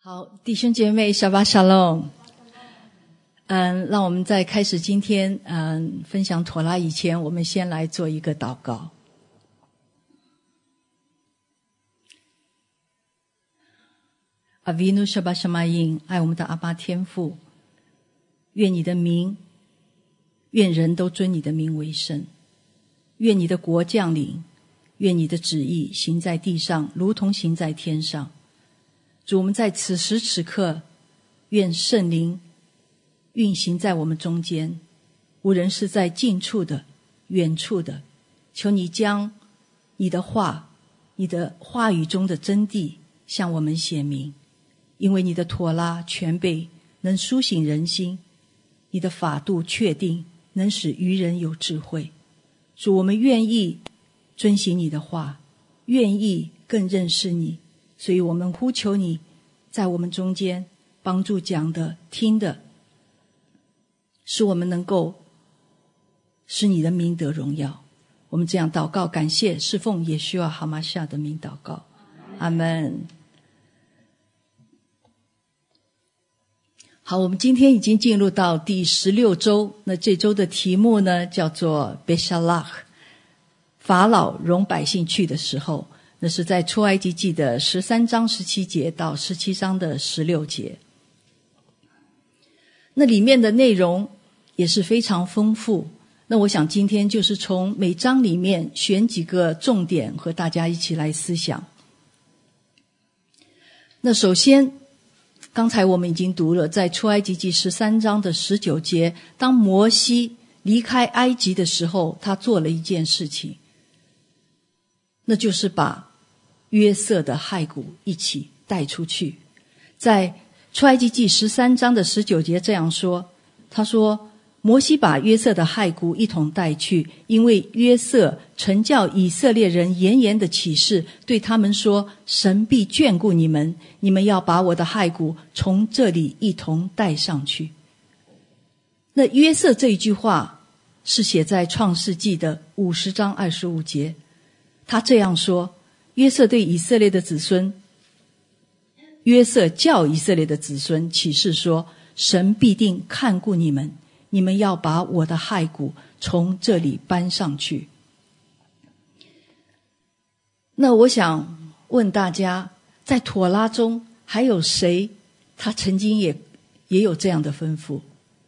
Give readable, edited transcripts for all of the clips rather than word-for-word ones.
好，弟兄姐妹，小巴沙龙。让我们在开始今天分享妥拉以前，我们先来做一个祷告。阿维努沙巴沙玛因，爱我们的阿爸天父，愿你的名，愿人都尊你的名为圣，愿你的国降临，愿你的旨意行在地上，如同行在天上。主，我们在此时此刻，愿圣灵运行在我们中间，无论是在近处的、远处的，求你将你的话、你的话语中的真谛向我们显明，因为你的妥拉全备，能苏醒人心，你的法度确定，能使愚人有智慧。主，我们愿意遵行你的话，愿意更认识你，所以我们呼求你在我们中间帮助讲的听的，使我们能够使你的名得荣耀。我们这样祷告感谢，是奉耶稣哈玛夏的名祷告，阿们。好，我们今天已经进入到第16周，那这周的题目呢叫做 Beshalach， 法老容百姓去的时候，那是在出埃及记的13章17节到17章的16节。那里面的内容也是非常丰富，那我想今天就是从每章里面选几个重点和大家一起来思想。那首先刚才我们已经读了，在出埃及记13章的19节，当摩西离开埃及的时候，他做了一件事情，那就是把约瑟的骸骨一起带出去。在出埃及记13章的19节这样说，他说摩西把约瑟的骸骨一同带去，因为约瑟曾叫以色列人严严的起誓，对他们说，神必眷顾你们，你们要把我的骸骨从这里一同带上去。那约瑟这一句话是写在创世纪的50章25节，他这样说，约瑟对以色列的子孙，约瑟叫以色列的子孙起誓说，神必定看顾你们，你们要把我的骸骨从这里搬上去。那我想问大家，在妥拉中还有谁他曾经也有这样的吩咐？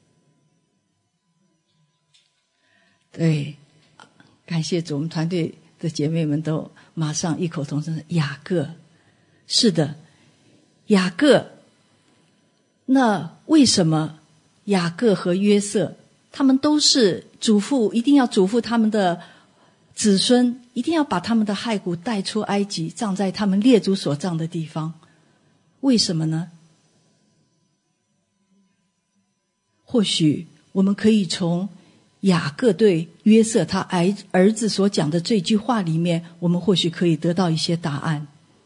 对，感谢主，我们团队的姐妹们都马上异口同声，雅各。是的，雅各。那为什么雅各和约瑟他们都是嘱咐，一定要嘱咐他们的子孙，一定要把他们的骸骨带出埃及，葬在他们列祖所葬的地方？为什么呢？或许我们可以从雅各对约瑟他儿子所讲的这句话里面，我们或许可以得到一些答案。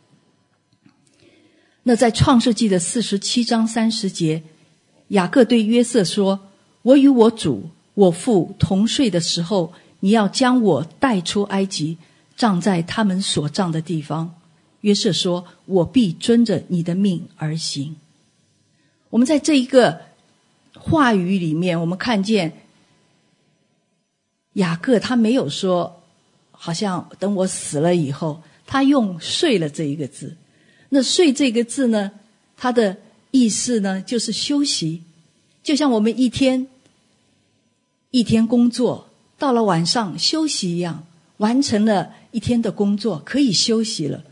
那在创世纪的47章30节，雅各对约瑟说，我与我主我父同睡的时候，你要将我带出埃及，葬在他们所葬的地方。约瑟说，我必遵着你的命而行。我们在这一个话语里面，我们看见雅各他没有说好像等我死了以后，他用睡了这一个字。那睡这个字呢，它的意思呢就是休息，就像我们一天工作，到了晚上休息一样，完成了一天的工作，可以休息了。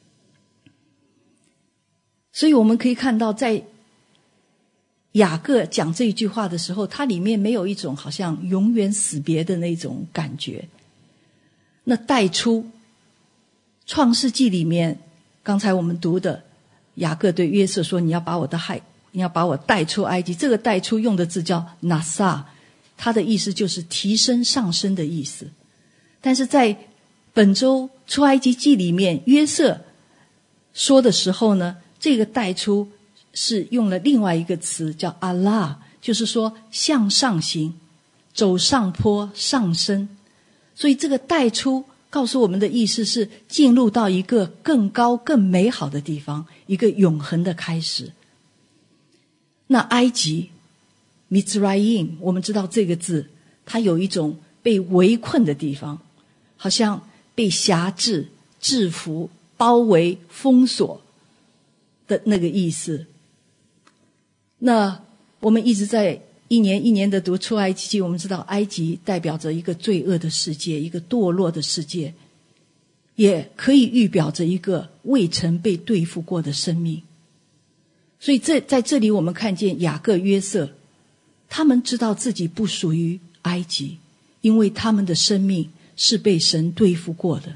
所以我们可以看到，在雅各讲这一句话的时候，它里面没有一种好像永远死别的那种感觉。那带出创世纪里面刚才我们读的，雅各对约瑟说，你要把我带出埃及，这个带出用的字叫拿撒，它的意思就是提升上升的意思。但是在本周出埃及记里面，约瑟说的时候呢，这个带出是用了另外一个词叫阿拉，就是说向上行，走上坡，上升。所以这个带出告诉我们的意思是进入到一个更高更美好的地方，一个永恒的开始。那埃及 Mitzrayim 我们知道这个字，它有一种被围困的地方，好像被辖制、制服、包围、封锁的那个意思。那我们一直在一年一年的读出埃及记，我们知道埃及代表着一个罪恶的世界，一个堕落的世界，也可以预表着一个未曾被对付过的生命。所以在这里我们看见雅各约瑟，他们知道自己不属于埃及，因为他们的生命是被神对付过的。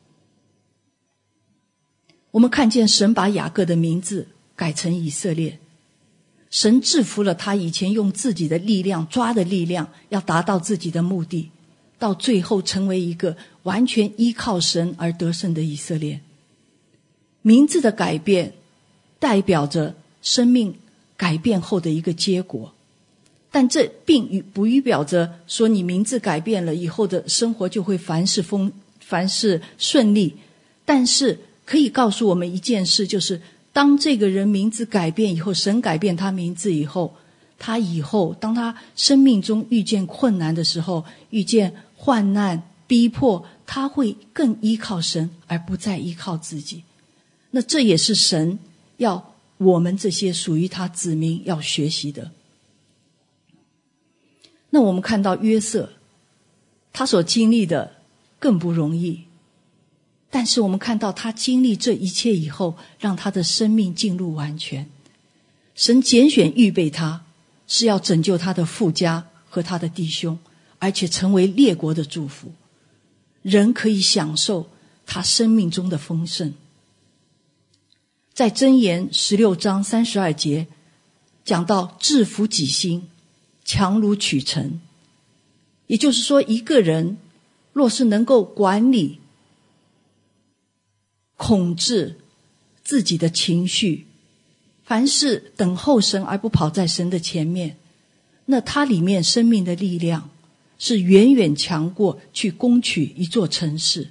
我们看见神把雅各的名字改成以色列，神制服了他以前用自己的力量抓的力量，要达到自己的目的，到最后成为一个完全依靠神而得胜的以色列。名字的改变代表着生命改变后的一个结果，但这并不预表着说你名字改变了以后的生活就会凡事顺利。但是可以告诉我们一件事，就是当这个人名字改变以后，神改变他名字以后，他以后当他生命中遇见困难的时候，遇见患难逼迫，他会更依靠神而不再依靠自己。那这也是神要我们这些属于他子民要学习的。那我们看到约瑟，他所经历的更不容易，但是我们看到他经历这一切以后，让他的生命进入完全。神拣选预备他，是要拯救他的父家和他的弟兄，而且成为列国的祝福。人可以享受他生命中的丰盛。在箴言16章32节讲到制服己心，强如取成。也就是说，一个人若是能够管理控制自己的情绪，凡事等候神而不跑在神的前面，那他里面生命的力量是远远强过去攻取一座城市。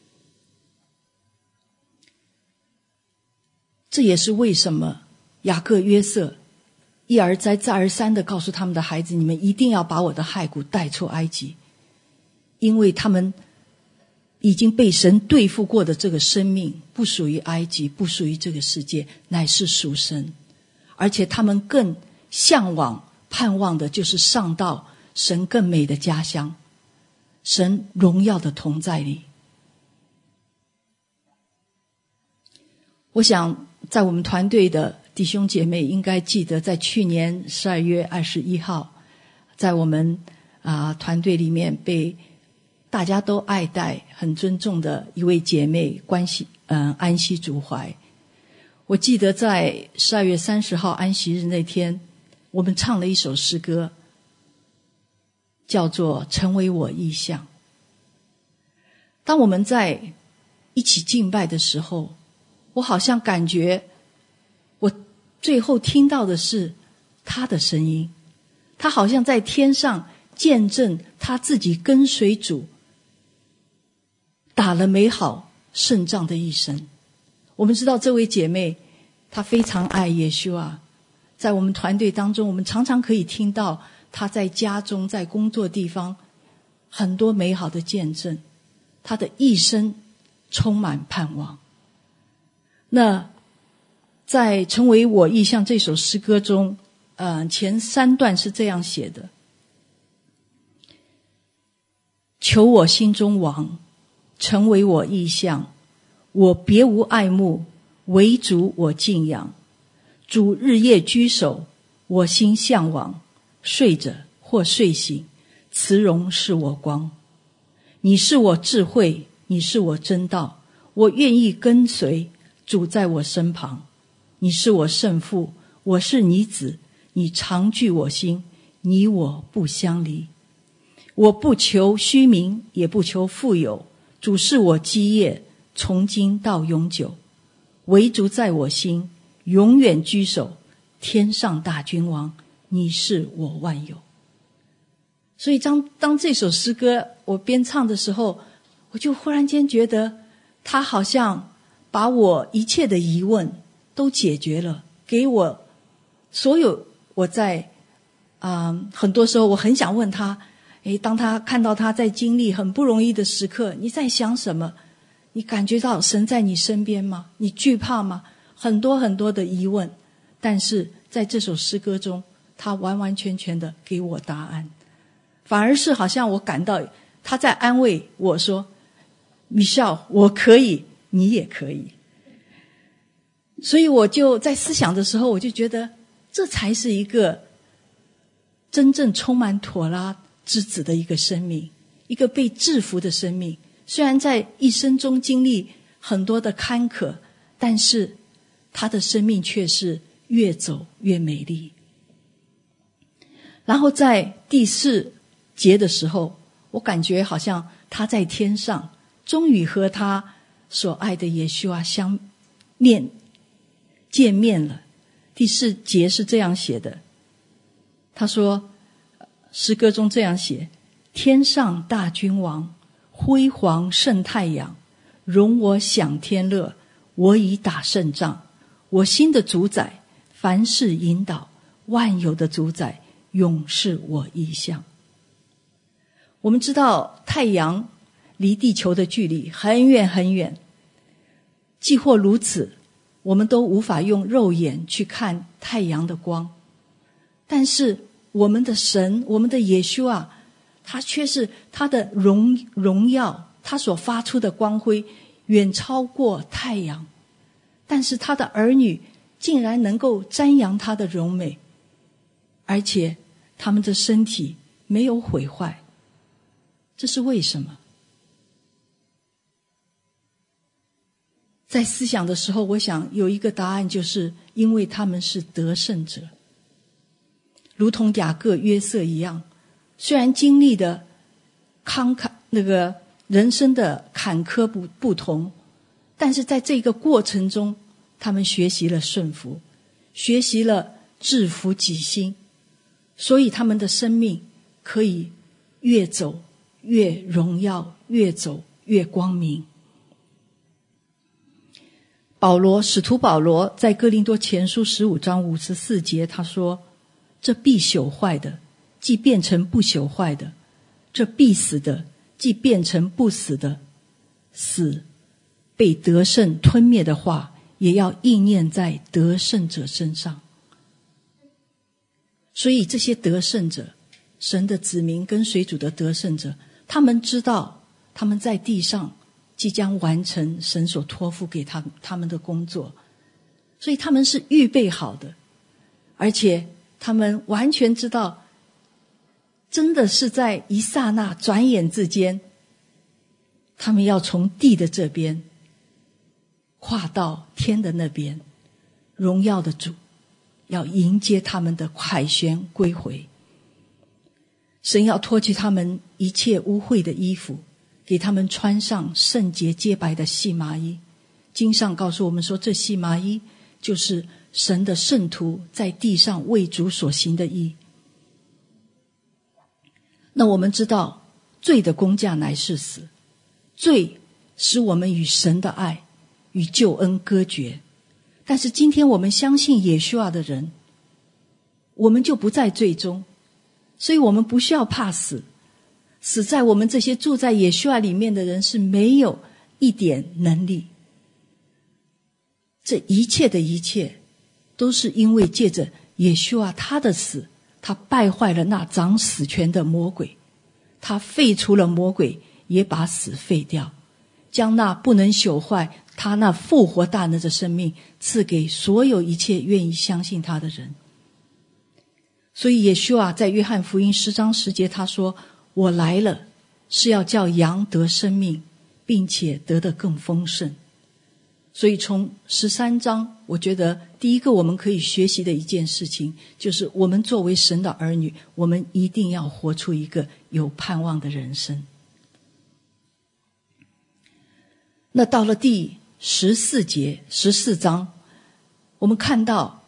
这也是为什么雅各约瑟一而再再而三地告诉他们的孩子，你们一定要把我的骸骨带出埃及，因为他们已经被神对付过的这个生命不属于埃及，不属于这个世界，乃是属神。而且他们更向往盼望的就是上到神更美的家乡，神荣耀的同在里。我想在我们团队的弟兄姐妹应该记得，在去年12月21号，在我们团队里面被大家都爱戴很尊重的一位姐妹安息主怀。我记得在12月30号安息日那天，我们唱了一首诗歌，叫做成为我意象。当我们在一起敬拜的时候，我好像感觉我最后听到的是他的声音，他好像在天上见证他自己跟随主打了美好胜仗的一生。我们知道这位姐妹她非常爱耶稣啊，在我们团队当中，我们常常可以听到她在家中在工作地方很多美好的见证，她的一生充满盼望。那在成为我意象这首诗歌中，前3段是这样写的：求我心中王，成为我意象，我别无爱慕，唯主我敬仰。主日夜居首，我心向往，睡着或睡醒，慈容是我光。你是我智慧，你是我真道，我愿意跟随，主在我身旁。你是我圣父，我是你子，你常居我心，你我不相离。我不求虚名，也不求富有，主是我基业，从今到永久。唯主在我心，永远居首，天上大君王，你是我万有。所以当这首诗歌我边唱的时候， 我就忽然间觉得他好像把我一切的疑问都解决了，给我所有我在很多时候我很想问他，当他看到他在经历很不容易的时刻，你在想什么？你感觉到神在你身边吗？你惧怕吗？很多很多的疑问，但是在这首诗歌中，他完完全全的给我答案，反而是好像我感到他在安慰我说，Michelle， 我可以，你也可以。所以我就在思想的时候，我就觉得这才是一个真正充满妥拉之子的一个生命，一个被制服的生命。虽然在一生中经历很多的坎坷，但是他的生命却是越走越美丽。然后在第4节的时候，我感觉好像他在天上终于和他所爱的耶稣啊见面了。第4节是这样写的，他说，诗歌中这样写：天上大君王，辉煌胜太阳，容我享天乐，我已打胜仗，我心的主宰，凡事引导，万有的主宰，永是我意象。我们知道太阳离地球的距离很远很远，既或如此，我们都无法用肉眼去看太阳的光，但是我们的神，我们的耶稣啊，他却是他的荣耀，他所发出的光辉远超过太阳，但是他的儿女竟然能够瞻仰他的荣美，而且他们的身体没有毁坏，这是为什么？在思想的时候，我想有一个答案，就是因为他们是得胜者，如同雅各、约瑟一样，虽然经历的人生的坎坷不同，但是在这个过程中，他们学习了顺服，学习了制服己心，所以他们的生命可以越走越荣耀，越走越光明。使徒保罗在哥林多前书15章54节，他说，这必朽坏的既变成不朽坏的，这必死的既变成不死的，死被得胜吞灭的话，也要应验在得胜者身上。所以这些得胜者，神的子民跟随主的得胜者，他们知道他们在地上即将完成神所托付给他们的工作，所以他们是预备好的，而且他们完全知道，真的是在一刹那转眼之间，他们要从地的这边跨到天的那边，荣耀的主要迎接他们的凯旋归回。神要脱去他们一切污秽的衣服，给他们穿上圣洁洁白的细麻衣。经上告诉我们说，这细麻衣就是神的圣徒在地上为主所行的义。那我们知道，罪的工价乃是死，罪使我们与神的爱与救恩隔绝。但是今天我们相信耶稣啊的人，我们就不在罪中，所以我们不需要怕死。死在我们这些住在耶稣啊里面的人是没有一点能力。这一切的一切都是因为借着耶稣啊他的死，他败坏了那掌死权的魔鬼，他废除了魔鬼，也把死废掉，将那不能朽坏他那复活大能的生命赐给所有一切愿意相信他的人。所以耶稣啊在约翰福音10章10节他说，我来了是要叫羊得生命，并且得得更丰盛。所以从13章，我觉得第一个我们可以学习的一件事情，就是我们作为神的儿女，我们一定要活出一个有盼望的人生。那到了第14章，我们看到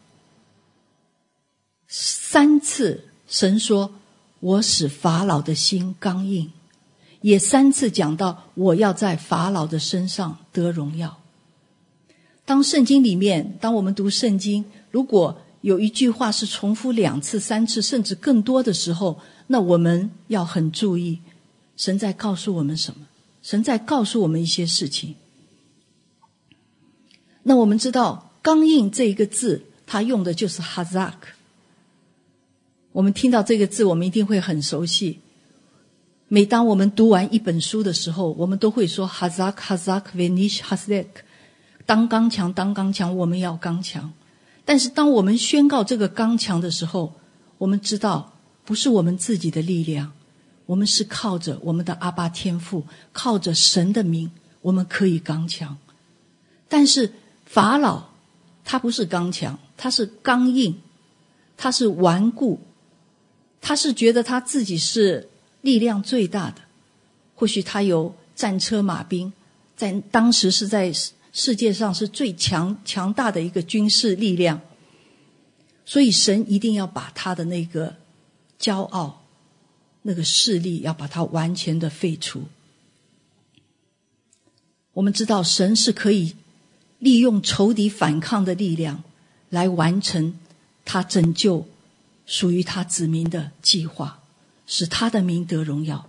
3次神说，我使法老的心刚硬， 也3次讲到我要在法老的身上得荣耀。当圣经里面，当我们读圣经，如果有一句话是重复2次、3次甚至更多的时候，那我们要很注意，神在告诉我们什么？神在告诉我们一些事情。那我们知道刚硬这一个字，它用的就是 hazak。 我们听到这个字，我们一定会很熟悉。每当我们读完一本书的时候，我们都会说 hazak hazak venish hazek， 当刚强当刚强，我们要刚强。但是当我们宣告这个刚强的时候，我们知道不是我们自己的力量，我们是靠着我们的阿爸天父，靠着神的名，我们可以刚强。但是法老他不是刚强，他是刚硬，他是顽固，他是觉得他自己是力量最大的。或许他有战车马兵，在当时是在世界上是最强大的一个军事力量，所以神一定要把他的那个骄傲，那个势力，要把它完全的废除。我们知道神是可以利用仇敌反抗的力量来完成他拯救属于他子民的计划，使他的名得荣耀。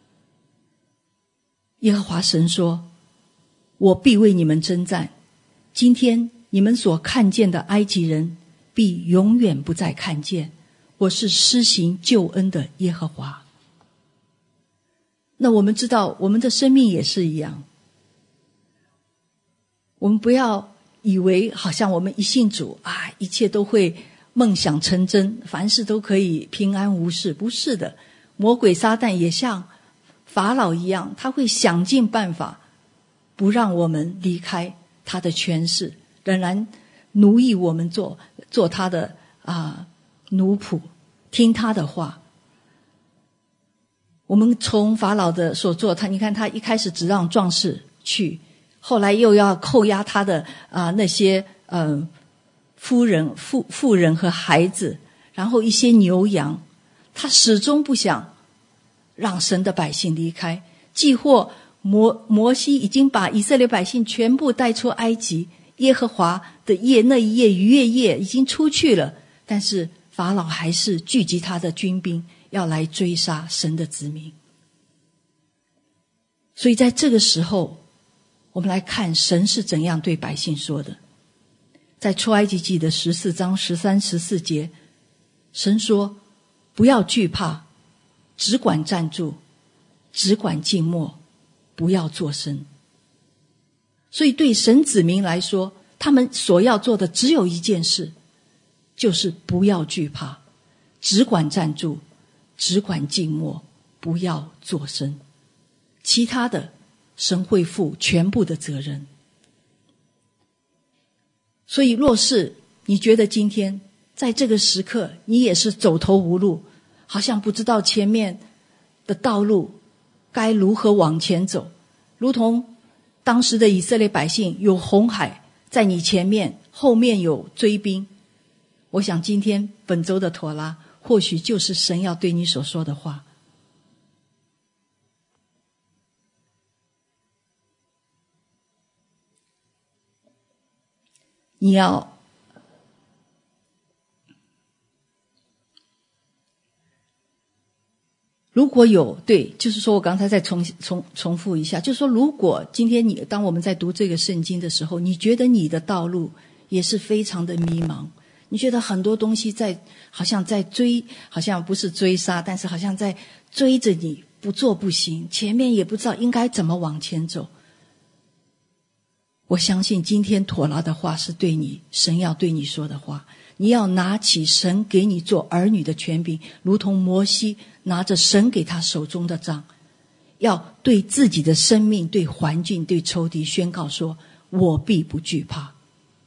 耶和华神说，我必为你们征战，今天你们所看见的埃及人必永远不再看见，我是施行救恩的耶和华。那我们知道我们的生命也是一样，我们不要以为好像我们一信主一切都会梦想成真，凡事都可以平安无事。不是的，魔鬼撒旦也像法老一样，他会想尽办法不让我们离开他的权势，仍然奴役我们做他的奴仆，听他的话。我们从法老的所做，你看他一开始只让壮士去，后来又要扣押他的那些妇人和孩子，然后一些牛羊，他始终不想让神的百姓离开。既或摩西已经把以色列百姓全部带出埃及，耶和华的那一夜逾越夜已经出去了，但是法老还是聚集他的军兵，要来追杀神的子民。所以在这个时候，我们来看神是怎样对百姓说的。在出埃及记的14章13、14节，神说，不要惧怕，只管站住，只管静默，不要作声。所以对神子民来说，他们所要做的只有一件事，就是不要惧怕，只管站住，只管静默，不要作声。其他的神会负全部的责任。所以若是你觉得今天在这个时刻你也是走投无路，好像不知道前面的道路该如何往前走，如同当时的以色列百姓有红海在你前面，后面有追兵，我想今天本周的妥拉或许就是神要对你所说的话。你要如果有就是说我刚才再重复一下，就是说如果今天当我们在读这个圣经的时候，你觉得你的道路也是非常的迷茫，你觉得很多东西好像在追，好像不是追杀，但是好像在追着你，不做不行，前面也不知道应该怎么往前走。我相信今天妥拉的话是神要对你说的话，你要拿起神给你做儿女的权柄，如同摩西拿着神给他手中的杖，要对自己的生命、对环境、对仇敌宣告说，我必不惧怕，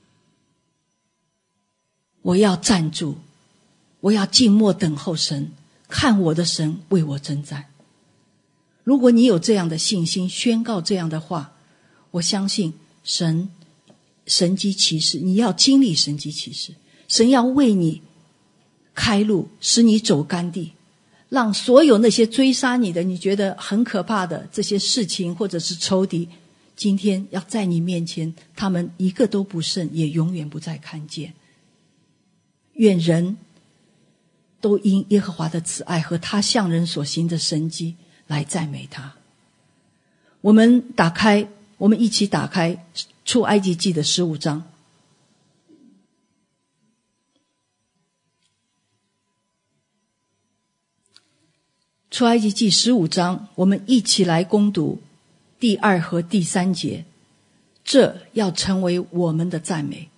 我要站住，我要静默等候神，看我的神为我征战。如果你有这样的信心，宣告这样的话，我相信神迹奇事，你要经历神迹奇事，神要为你开路，使你走干地， 让所有那些追杀你的，你觉得很可怕的这些事情或者是仇敌，今天要在你面前，他们一个都不剩，也永远不再看见。愿人都因耶和华的慈爱和他向人所行的神迹来赞美他。我们一起打开出埃及记的15章。出埃及记15章，我们一起来攻读第2和第3节，这要成为我们的赞美。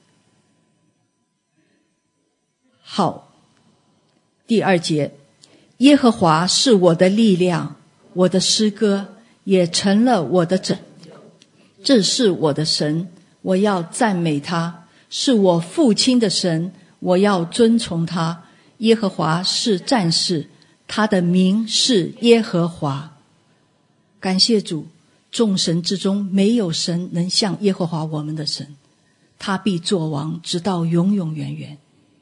好，第2节，耶和华是我的力量，我的诗歌也成了我的拯救，这是我的神，我要赞美他，是我父亲的神，我要尊崇他。耶和华是战士，他的名是耶和华。感谢主，众神之中没有神能像耶和华我们的神，他必作王，直到永永远远。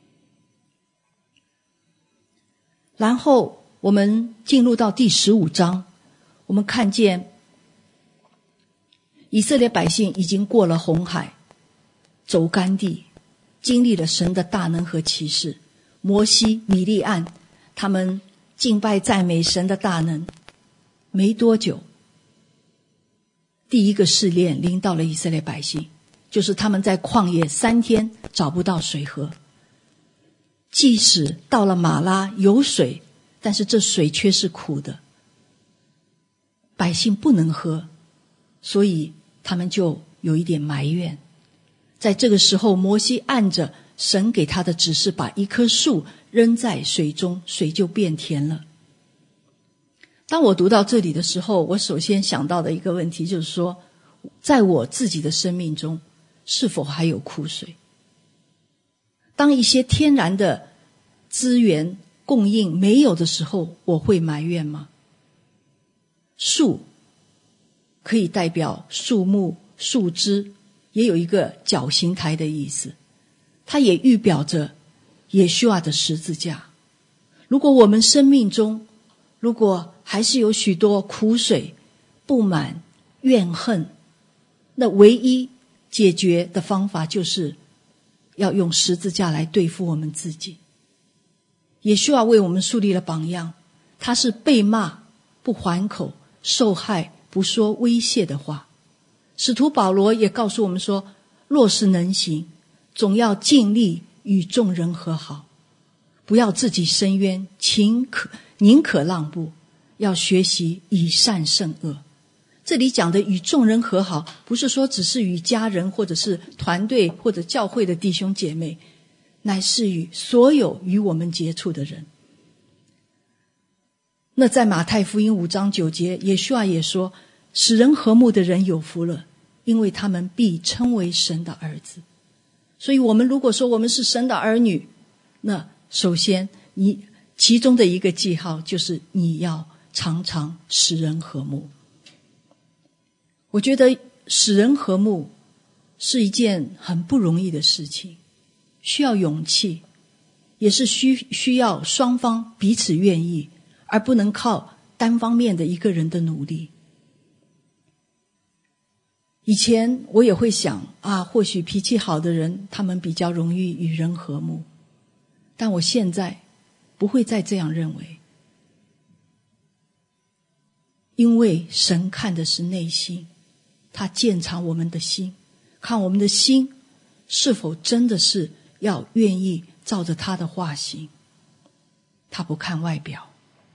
然后我们进入到第15章，我们看见以色列百姓已经过了红海，走干地，经历了神的大能和奇事。摩西、米利暗他们敬拜赞美神的大能，没多久，第一个试炼临到了以色列百姓，就是他们在旷野3天找不到水喝。即使到了马拉有水，但是这水却是苦的，百姓不能喝，所以他们就有一点埋怨。在这个时候，摩西按着神给他的指示，把一棵树扔在水中，水就变甜了。当我读到这里的时候，我首先想到的一个问题就是说，在我自己的生命中，是否还有苦水？当一些天然的资源供应没有的时候，我会埋怨吗？树可以代表树木、树枝，也有一个绞刑台的意思，它也预表着耶稣的十字架。如果我们生命中如果还是有许多苦水、不满、怨恨，那唯一解决的方法就是要用十字架来对付我们自己。耶稣为我们树立了榜样，他是被骂不还口，受害不说威胁的话。使徒保罗也告诉我们说，若是能行，总要尽力与众人和好，不要自己伸冤，宁可让步，要学习以善胜恶。这里讲的与众人和好，不是说只是与家人或者是团队或者教会的弟兄姐妹，乃是与所有与我们接触的人。那在马太福音5章9节，耶稣也说，使人和睦的人有福了，因为他们必称为神的儿子。所以我们如果说我们是神的儿女，那首先其中的一个记号就是你要常常使人和睦。我觉得使人和睦是一件很不容易的事情，需要勇气，也是需要双方彼此愿意，而不能靠单方面的一个人的努力。以前我也会想或许脾气好的人他们比较容易与人和睦，但我现在不会再这样认为，因为神看的是内心，他鉴察我们的心，看我们的心是否真的是要愿意照着他的话行，他不看外表。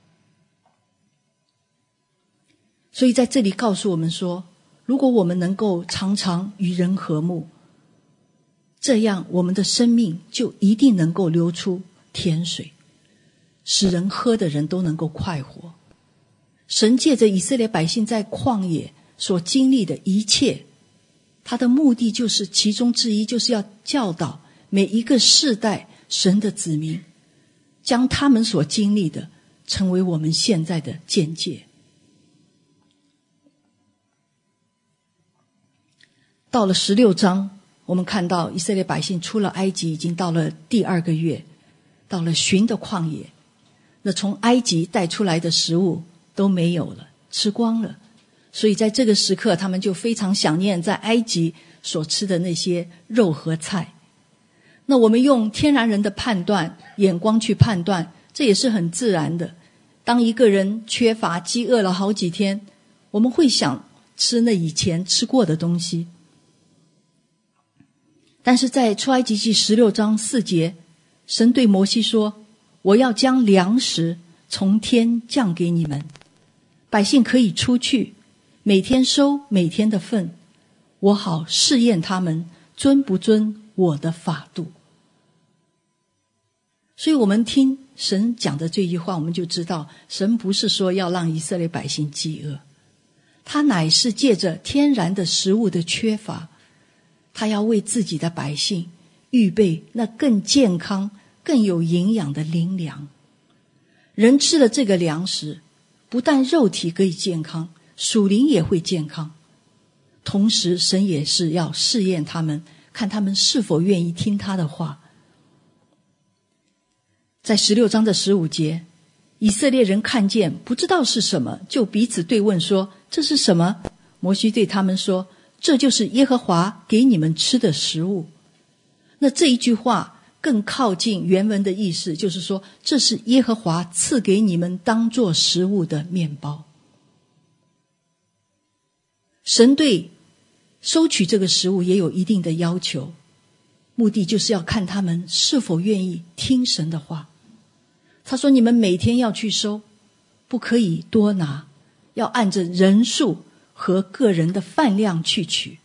所以在这里告诉我们说，如果我们能够常常与人和睦，这样我们的生命就一定能够流出甜水，使人喝的人都能够快活。神借着以色列百姓在旷野所经历的一切，他的目的就是其中之一，就是要教导每一个世代神的子民，将他们所经历的成为我们现在的见解。到了16章，我们看到以色列百姓出了埃及，已经到了第2个月，到了寻的旷野。 那从埃及带出来的食物都没有了，吃光了。所以在这个时刻，他们就非常想念在埃及所吃的那些肉和菜。那我们用天然人的判断眼光去判断，这也是很自然的。当一个人缺乏饥饿了好几天，我们会想吃那以前吃过的东西。但是在出埃及记16章4节，神对摩西说，我要将粮食从天降给你们，百姓可以出去，每天收每天的份，我好试验他们遵不遵我的法度。所以我们听神讲的这句话，我们就知道神不是说要让以色列百姓饥饿，他乃是借着天然的食物的缺乏，他要为自己的百姓预备那更健康更有营养的灵粮。人吃了这个粮食，不但肉体可以健康，属灵也会健康。同时神也是要试验他们，看他们是否愿意听他的话。在16章的15节，以色列人看见不知道是什么，就彼此对问说，这是什么？摩西对他们说，这就是耶和华给你们吃的食物。那这一句话更靠近原文的意思，就是说这是耶和华赐给你们当作食物的面包。神对收取这个食物也有一定的要求，目的就是要看他们是否愿意听神的话。他说，你们每天要去收，不可以多拿，要按着人数和个人的饭量去取。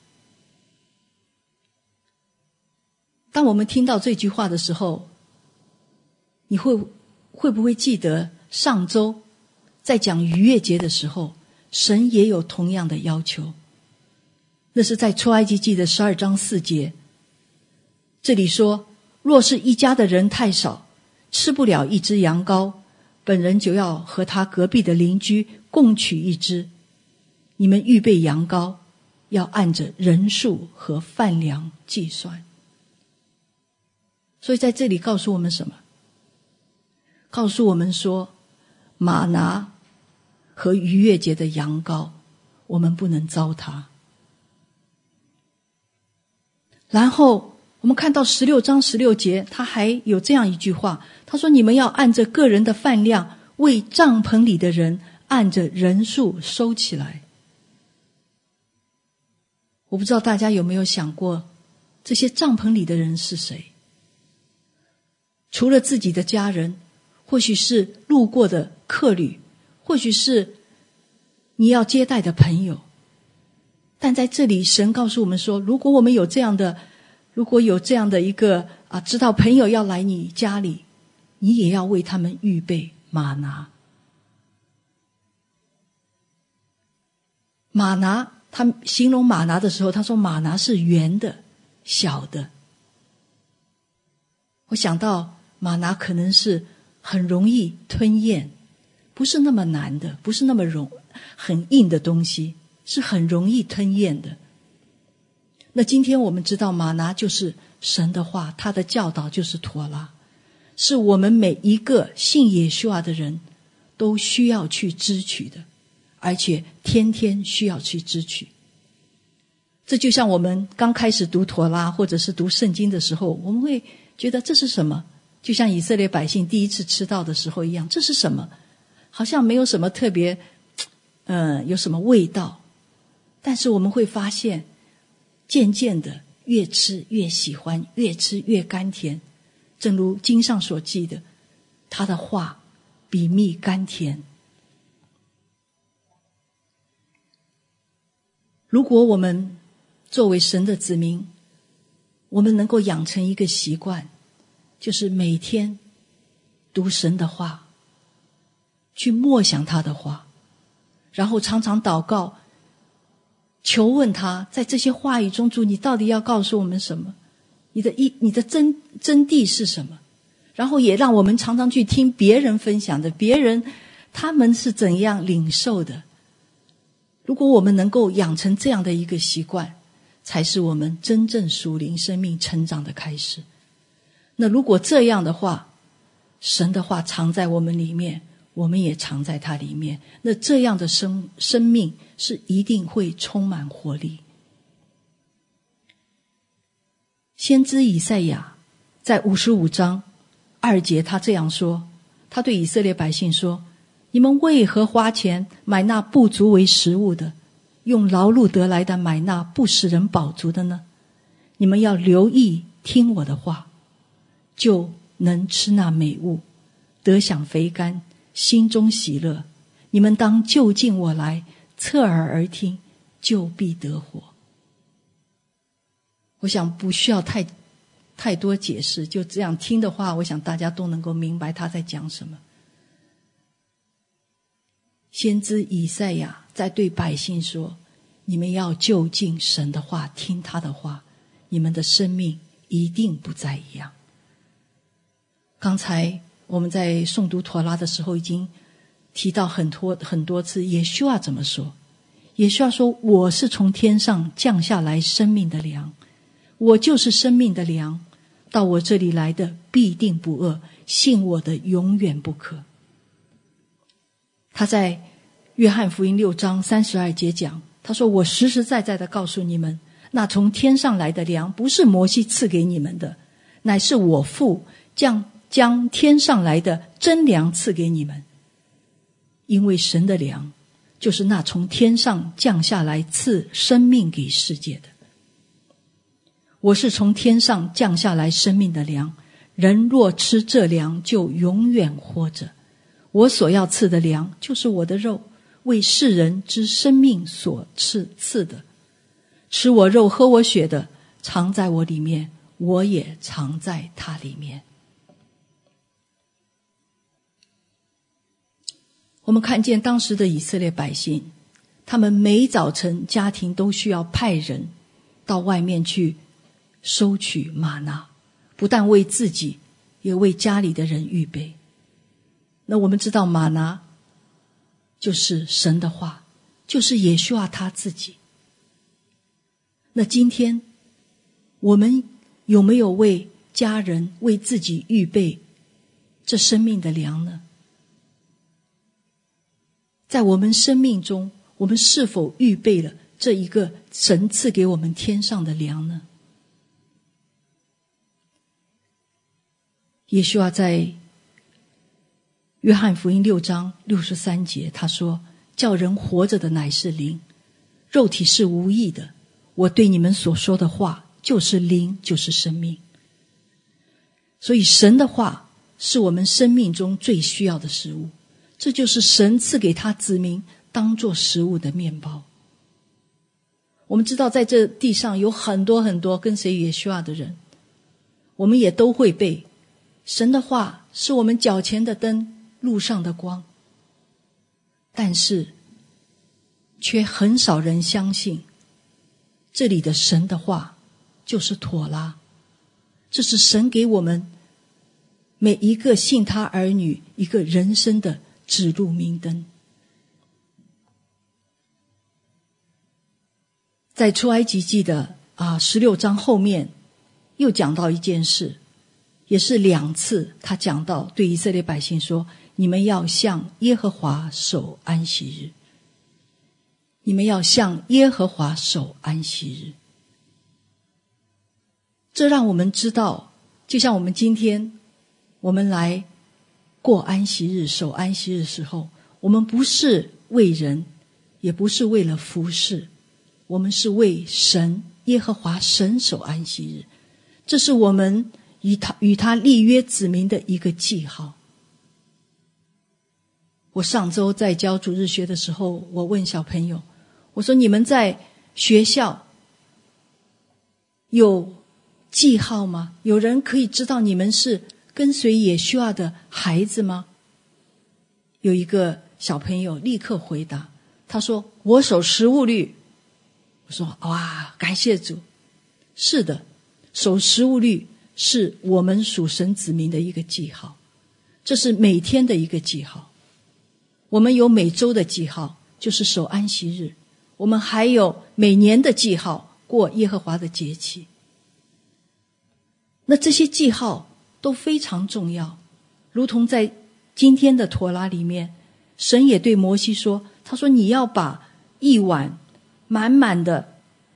当我们听到这句话的时候，你会不会记得上周在讲逾越节的时候，神也有同样的要求？那是在出埃及记的12章4节，这里说，若是一家的人太少，吃不了一只羊羔，本人就要和他隔壁的邻居共取一只。你们预备羊羔，要按着人数和饭量计算。所以在这里告诉我们什么？告诉我们说，玛拿和逾越节的羊羔，我们不能糟蹋。然后我们看到16章16节，他还有这样一句话，他说，你们要按着个人的饭量，为帐篷里的人按着人数收起来。我不知道大家有没有想过，这些帐篷里的人是谁？除了自己的家人，或许是路过的客旅，或许是你要接待的朋友。但在这里神告诉我们说，如果有这样的一个知道朋友要来你家里，你也要为他们预备玛拿。玛拿，他形容玛拿的时候，他说玛拿是圆的小的。我想到玛拿可能是很容易吞咽，不是那么难的，不是那么很硬的东西，是很容易吞咽的。那今天我们知道玛拿就是神的话，他的教导就是妥拉，是我们每一个信耶稣啊的人都需要去支取的，而且天天需要去支取。这就像我们刚开始读妥拉或者是读圣经的时候，我们会觉得这是什么，就像以色列百姓第一次吃到的时候一样，这是什么？好像没有什么特别有什么味道。但是我们会发现，渐渐的越吃越喜欢，越吃越甘甜。正如经上所记的，他的话比蜜甘甜。如果我们作为神的子民，我们能够养成一个习惯，就是每天读神的话，去默想他的话，然后常常祷告，求问他，在这些话语中，主你到底要告诉我们什么？你的真谛是什么？然后也让我们常常去听别人分享的，别人他们是怎样领受的。如果我们能够养成这样的一个习惯，才是我们真正属灵生命成长的开始。那如果这样的话， 神的话藏在我们里面，我们也藏在他里面，那这样的生命是一定会充满活力。先知以赛亚在55章2节他这样说，他对以色列百姓说，你们为何花钱买那不足为食物的，用劳碌得来的买那不使人饱足的呢？你们要留意听我的话，就能吃那美物，得享肥甘，心中喜乐。你们当就近我来，侧耳而听，就必得活。我想不需要太多解释，就这样听的话，我想大家都能够明白他在讲什么。先知以赛亚在对百姓说，你们要就近神的话，听他的话，你们的生命一定不再一样。刚才我们在诵读陀拉的时候已经提到很多次，耶稣啊怎么说？耶稣啊说，我是从天上降下来生命的粮，我就是生命的粮，到我这里来的必定不饿，信我的永远不渴。他在约翰福音6章32节讲，他说，我实实在在的告诉你们，那从天上来的粮不是摩西赐给你们的，乃是我父将天上来的真粮赐给你们。因为神的粮就是那从天上降下来赐生命给世界的。我是从天上降下来生命的粮，人若吃这粮就永远活着。我所要赐的粮就是我的肉，为世人之生命所赐的。吃我肉喝我血的，藏在我里面，我也藏在他里面。我们看见当时的以色列百姓，他们每早晨家庭都需要派人到外面去收取玛纳，不但为自己，也为家里的人预备。那我们知道玛纳就是神的话，就是耶稣啊他自己。那今天我们有没有为家人为自己预备这生命的粮呢？在我们生命中，我们是否预备了这一个神赐给我们天上的粮呢？耶稣啊在约翰福音6章63节他说，叫人活着的乃是灵，肉体是无益的，我对你们所说的话就是灵，就是生命。所以神的话是我们生命中最需要的食物，这就是神赐给他子民当作食物的面包。我们知道在这地上有很多很多跟随耶稣的人，我们也都会背神的话是我们脚前的灯，路上的光，但是却很少人相信这里的神的话就是妥拉，这是神给我们每一个信他儿女一个人生的指路明灯。在出埃及记的16章后面又讲到一件事，也是2次他讲到对以色列百姓说，你们要向耶和华守安息日，你们要向耶和华守安息日。这让我们知道，就像我们今天我们来过安息日守安息日的时候，我们不是为人，也不是为了服侍，我们是为神耶和华神守安息日，这是我们与他立约子民的一个记号。我上周在教主日学的时候，我问小朋友，我说你们在学校有记号吗？有人可以知道你们是跟随耶稣的孩子吗？有一个小朋友立刻回答，他说我守食物律。我说哇，感谢主。是的，守食物律是我们属神子民的一个记号，这是每天的一个记号。我们有每周的记号，就是守安息日，我们还有每年的记号，过耶和华的节期。那这些记号都非常重要， 如同在今天的妥拉里面，神也对摩西说，他说你要把一碗满满的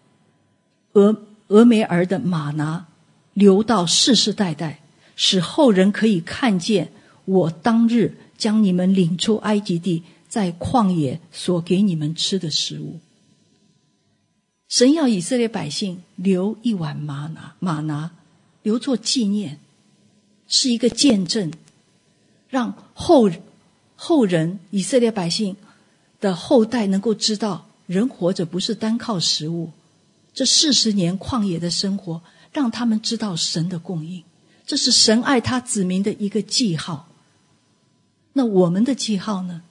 俄梅尔的玛拿留到世世代代，使后人可以看见我当日将你们领出埃及地，在旷野所给你们吃的食物。神要以色列百姓留一碗玛拿留作纪念，是一个见证，让后人以色列百姓的后代能够知道，人活着不是单靠食物，这40年旷野的生活让他们知道神的供应，这是神爱他子民的一个记号。那我们的记号呢？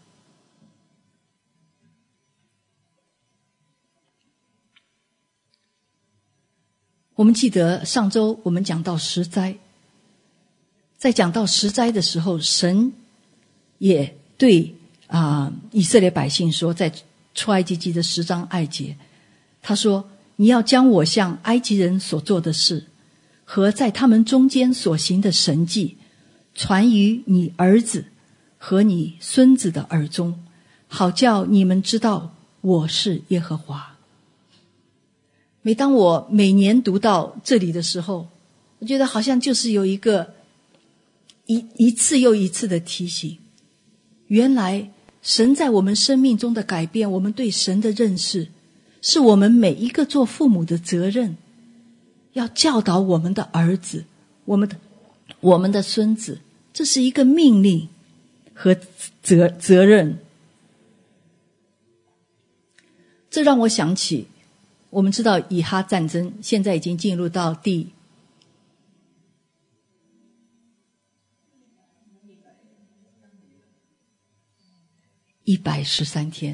我们记得上周我们讲到十灾，在讲到十灾的时候，神也对以色列百姓说，在出埃及记的10章2节，他说你要将我向埃及人所做的事和在他们中间所行的神迹传于你儿子和你孙子的耳中，好叫你们知道我是耶和华。每当我每年读到这里的时候，我觉得好像就是有一个一次又一次的提醒，原来神在我们生命中的改变，我们对神的认识，是我们每一个做父母的责任，要教导我们的儿子，我们的孙子，这是一个命令和责任。这让我想起，我们知道以哈战争现在已经进入到第113天。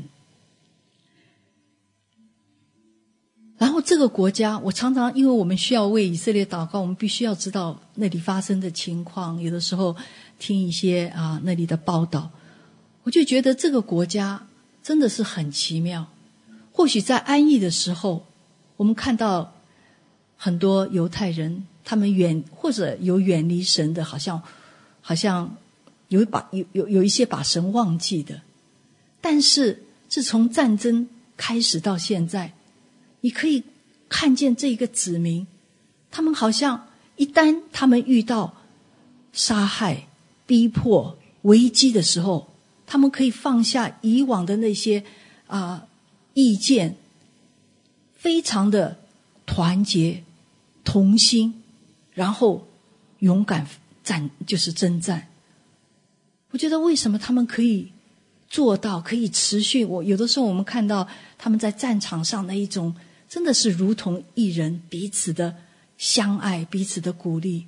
然后这个国家，我常常因为我们需要为以色列祷告，我们必须要知道那里发生的情况，有的时候听一些那里的报道，我就觉得这个国家真的是很奇妙。或许在安逸的时候，我们看到很多犹太人，他们或者有远离神的，好像有一些把神忘记的。但是自从战争开始到现在，你可以看见这一个子民，他们好像一旦他们遇到杀害、逼迫、危机的时候，他们可以放下以往的那些意见，非常的团结同心，然后勇敢征战。我觉得为什么他们可以做到，可以持续，有的时候我们看到他们在战场上那一种真的是如同一人，彼此的相爱，彼此的鼓励。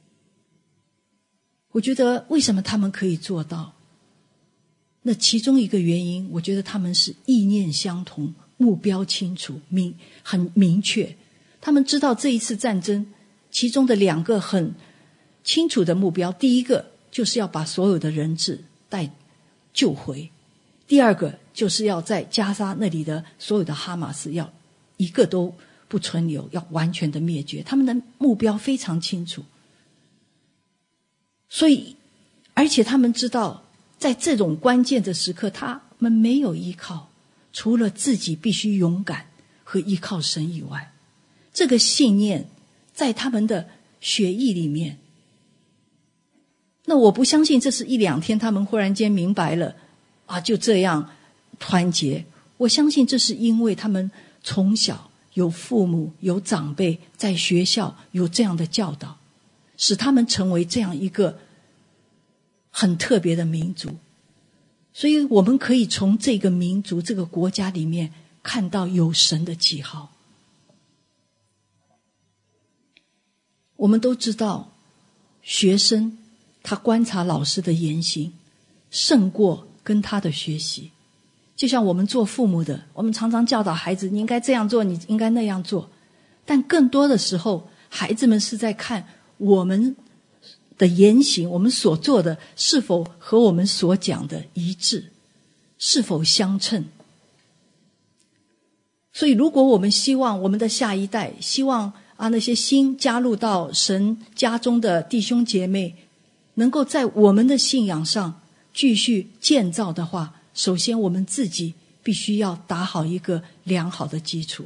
我觉得为什么他们可以做到，那其中一个原因，我觉得他们是意念相同，目标清楚，很明确。他们知道这一次战争其中的2个很清楚的目标，第一个就是要把所有的人质救回，第二个就是要在加沙那里的所有的哈马斯要一个都不存留，要完全的灭绝。他们的目标非常清楚，所以而且他们知道在这种关键的时刻，他们没有依靠，除了自己必须勇敢和依靠神以外，这个信念在他们的血液里面。那我不相信这是1-2天他们忽然间明白了就这样团结。我相信这是因为他们从小有父母有长辈，在学校有这样的教导，使他们成为这样一个很特别的民族。所以我们可以从这个民族这个国家里面看到有神的记号。我们都知道学生他观察老师的言行胜过跟他的学习，就像我们做父母的，我们常常教导孩子，你应该这样做，你应该那样做，但更多的时候孩子们是在看我们的言行，我们所做的是否和我们所讲的一致，是否相称。所以如果我们希望我们的下一代，希望那些新加入到神家中的弟兄姐妹能够在我们的信仰上继续建造的话，首先我们自己必须要打好一个良好的基础。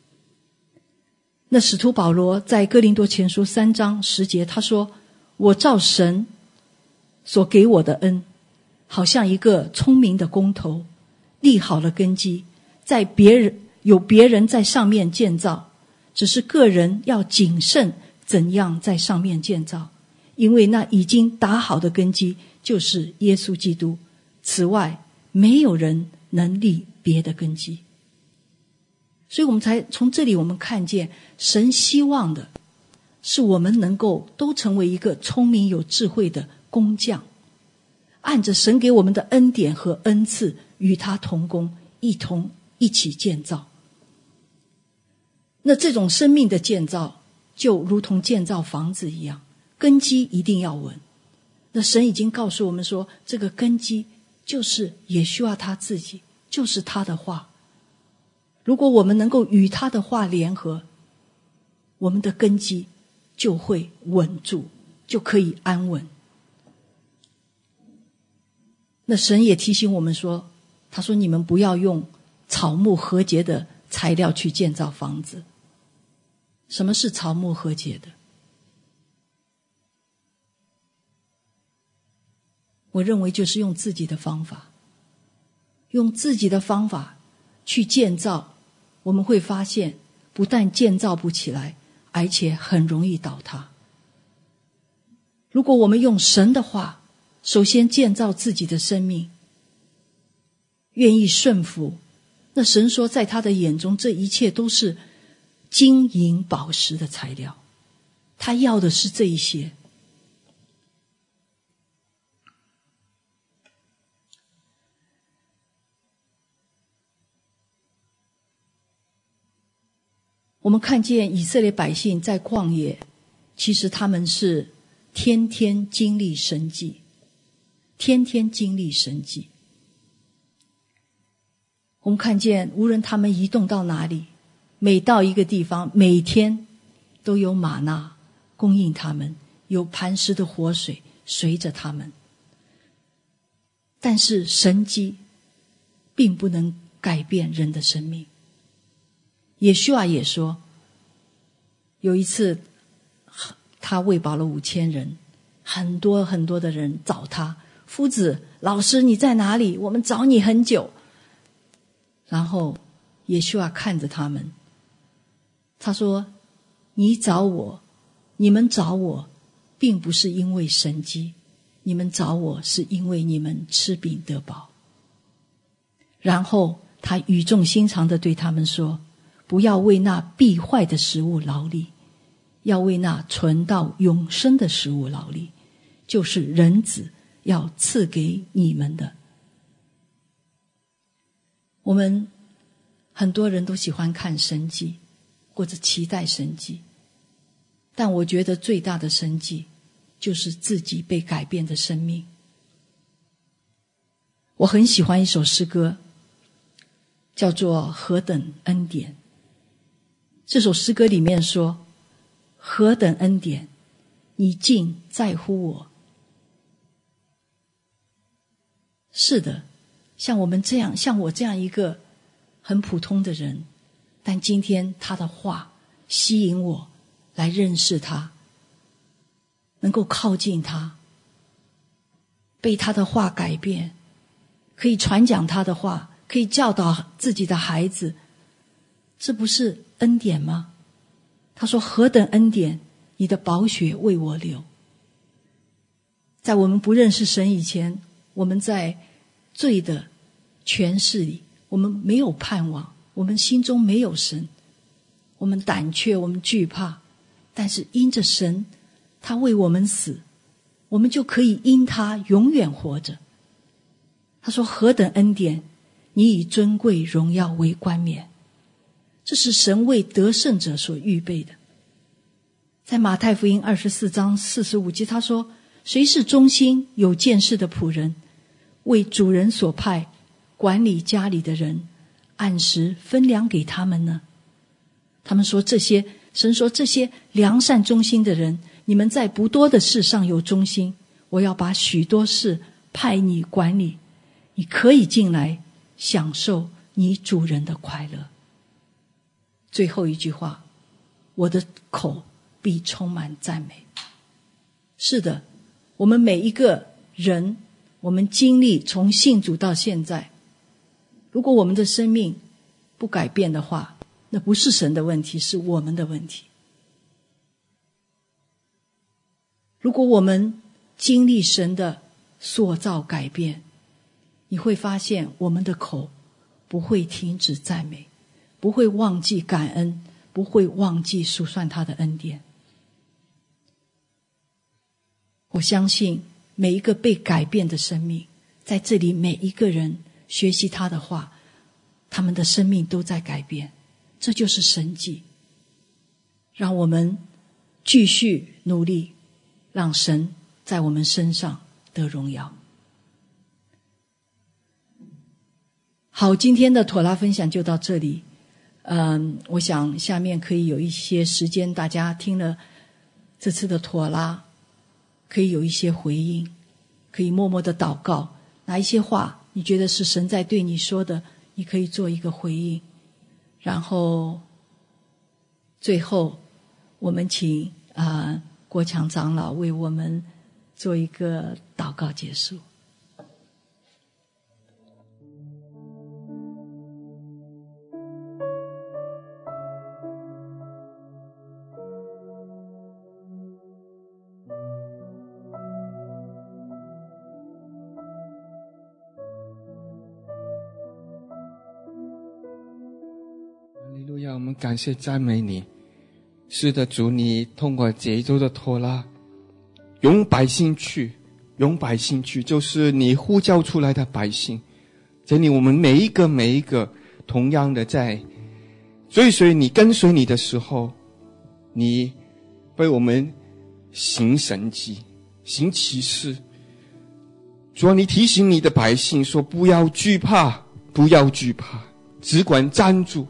那使徒保罗在哥林多前书3章10节他说，我照神所给我的恩，好像一个聪明的工头，立好了根基，有别人在上面建造，只是个人要谨慎怎样在上面建造，因为那已经打好的根基就是耶稣基督，此外没有人能立别的根基。所以我们才从这里我们看见，神希望的是我们能够都成为一个聪明有智慧的工匠，按着神给我们的恩典和恩赐与他同工，一起建造。那这种生命的建造就如同建造房子一样，根基一定要稳。那神已经告诉我们说，这个根基就是耶稣啊他自己，就是他的话。如果我们能够与他的话联合，我们的根基就会稳住，就可以安稳。那神也提醒我们说，他说你们不要用草木和结的材料去建造房子。什么是草木和结的？我认为就是用自己的方法，用自己的方法去建造，我们会发现不但建造不起来，而且很容易倒塌。如果我们用神的话，首先建造自己的生命，愿意顺服，那神说在他的眼中这一切都是金银宝石的材料，他要的是这一些。我们看见以色列百姓在旷野，其实他们是天天经历神迹，天天经历神迹。我们看见无论他们移动到哪里，每到一个地方，每天都有玛纳供应他们，有磐石的活水随着他们。但是神迹并不能改变人的生命。耶稣啊也说，有一次他喂饱了5000人，很多很多的人找他，夫子，老师你在哪里？我们找你很久。然后耶稣啊看着他们，他说，你找我，你们找我并不是因为神迹，你们找我是因为你们吃饼得饱。然后他语重心长地对他们说，不要为那必坏的食物劳力，要为那存到永生的食物劳力，就是人子要赐给你们的。我们很多人都喜欢看神迹，或者期待神迹，但我觉得最大的神迹就是自己被改变的生命。我很喜欢一首诗歌，叫做《何等恩典》。这首诗歌里面说，何等恩典，你竟在乎我。是的，像我这样一个很普通的人，但今天他的话吸引我来认识他，能够靠近他，被他的话改变，可以传讲他的话，可以教导自己的孩子，这不是恩典吗？他说，何等恩典，你的宝血为我流。在我们不认识神以前，我们在罪的权势里，我们没有盼望，我们心中没有神，我们胆怯，我们惧怕。但是因着神，他为我们死，我们就可以因他永远活着。他说，何等恩典，你以尊贵荣耀为冠冕。这是神为得胜者所预备的。在马太福音24章45节，他说，谁是忠心有见识的仆人，为主人所派管理家里的人，按时分粮给他们呢？他们说，神说，这些良善忠心的人，你们在不多的事上有忠心， 我要把许多事派你管理，你可以进来享受你主人的快乐。最后一句话，我的口必充满赞美。是的，我们每一个人，我们经历从信主到现在，如果我们的生命不改变的话，那不是神的问题，是我们的问题。如果我们经历神的塑造改变，你会发现我们的口不会停止赞美，不会忘记感恩，不会忘记数算他的恩典。我相信每一个被改变的生命，在这里每一个人学习他的话，他们的生命都在改变，这就是神迹。让我们继续努力，让神在我们身上得荣耀。好，今天的妥拉分享就到这里。我想下面可以有一些时间，大家听了这次的妥拉，可以有一些回应，可以默默的祷告，哪一些话你觉得是神在对你说的，你可以做一个回应。然后最后我们请国强长老为我们做一个祷告结束。 哈利路亚，我们感谢赞美你。是的，主，你通过这一周的妥拉，用百姓去，就是你呼叫出来的百姓。真理，我们每一个同样的在追随你跟随你的时候，你为我们行神迹行奇事。主啊，你提醒你的百姓说，不要惧怕，只管站住。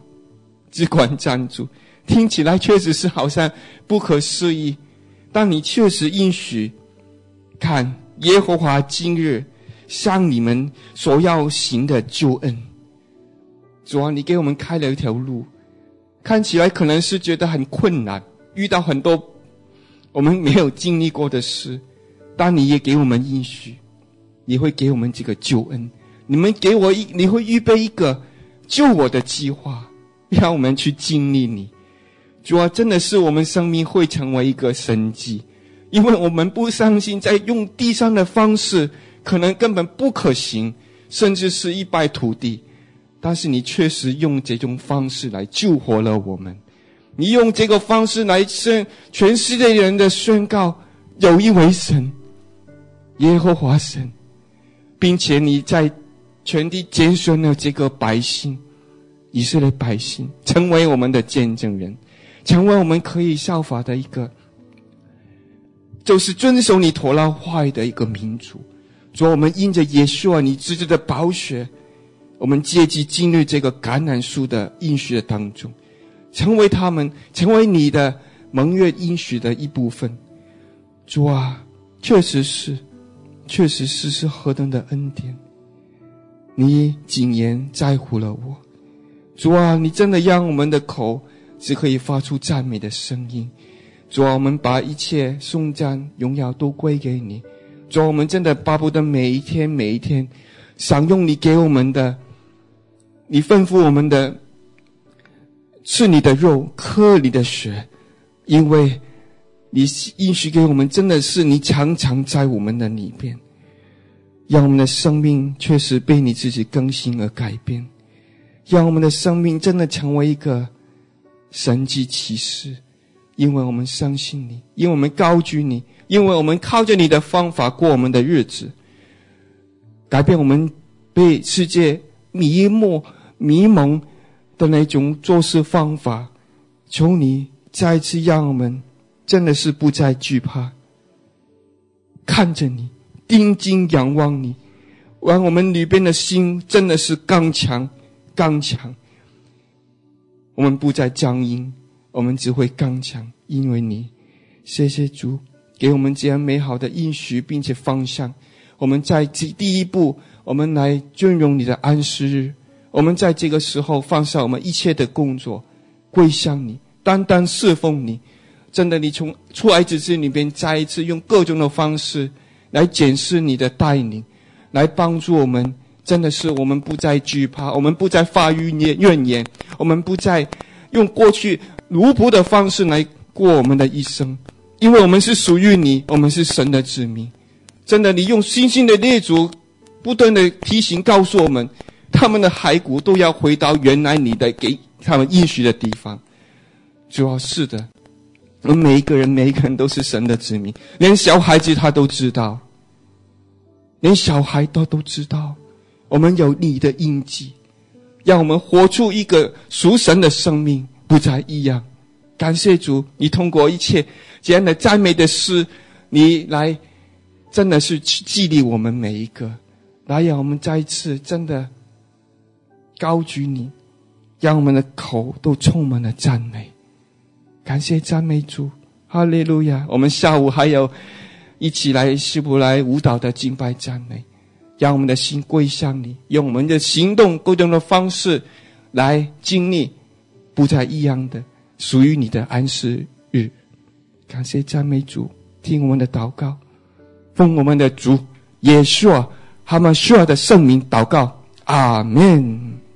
听起来确实是好像不可思议，但你确实应许，看耶和华今日向你们所要行的救恩。主啊，你给我们开了一条路，看起来可能是觉得很困难，遇到很多我们没有经历过的事，但你也给我们应许，你会给我们这个救恩，你会预备一个救我的计划，让我们去经历你。主啊，真的是我们生命会成为一个神迹，因为我们不相信在用地上的方式可能根本不可行，甚至是一败涂地，但是你确实用这种方式来救活了我们。你用这个方式来全世界人的宣告，有一位神，耶和华神，并且你在全地拣选了这个百姓，以色列百姓，成为我们的见证人，成为我们可以效法的一个，就是遵守你妥拉话语的一个民族。主啊，我们因着耶稣你自己的宝血，我们借机进入这个橄榄树的应许的当中，成为你的盟约应许的一部分。主啊，确实是何等的恩典，你谨言在乎了我。主啊，你真的让我们的口只可以发出赞美的声音。主啊，我们把一切颂赞荣耀都归给你。主啊，我们真的巴不得每一天享用你给我们的，你吩咐我们的，吃你的肉，喝你的血，因为你应许给我们，真的是你常常在我们的里边，让我们的生命确实被你自己更新而改变，让我们的生命真的成为一个神迹奇事。因为我们相信你，因为我们高举你，因为我们靠着你的方法过我们的日子，改变我们被世界迷蒙的那种做事方法。求你再一次让我们真的是不再惧怕，看着你，定睛仰望你，让我们里边的心真的是刚强，我们不再僵硬，我们只会刚强，因为你。谢谢主， 给我们这样美好的应许并且方向。我们在第一步，我们来尊荣你的安息日，我们在这个时候放下我们一切的工作，归向你，单单侍奉你。真的，你从出埃及记里边再一次用各种的方式来检视你的带领，来帮助我们。真的是我们不再惧怕，我们不再发怨言，我们不再用过去奴仆的方式来过我们的一生，因为我们是属于你，我们是神的子民。真的，你用星星的列祖不断的提醒告诉我们，他们的骸骨都要回到原来你的给他们应许的地方。主要是的，我们每一个人都是神的子民，连小孩子他都知道，连小孩都知道我们有你的印记，让我们活出一个属神的生命，不再一样。感谢主，你通过一切这样的赞美的诗，你来真的是激励我们每一个，来让我们再一次真的高举你，让我们的口都充满了赞美。感谢赞美主，哈利路亚。我们下午还有一起来希伯来舞蹈的敬拜赞美，让我们的心归向你，用我们的行动各种的方式来经历不再一样的属于你的安息日。感谢赞美主，听我们的祷告，奉我们的主耶稣哈马谢的圣名祷告，阿们。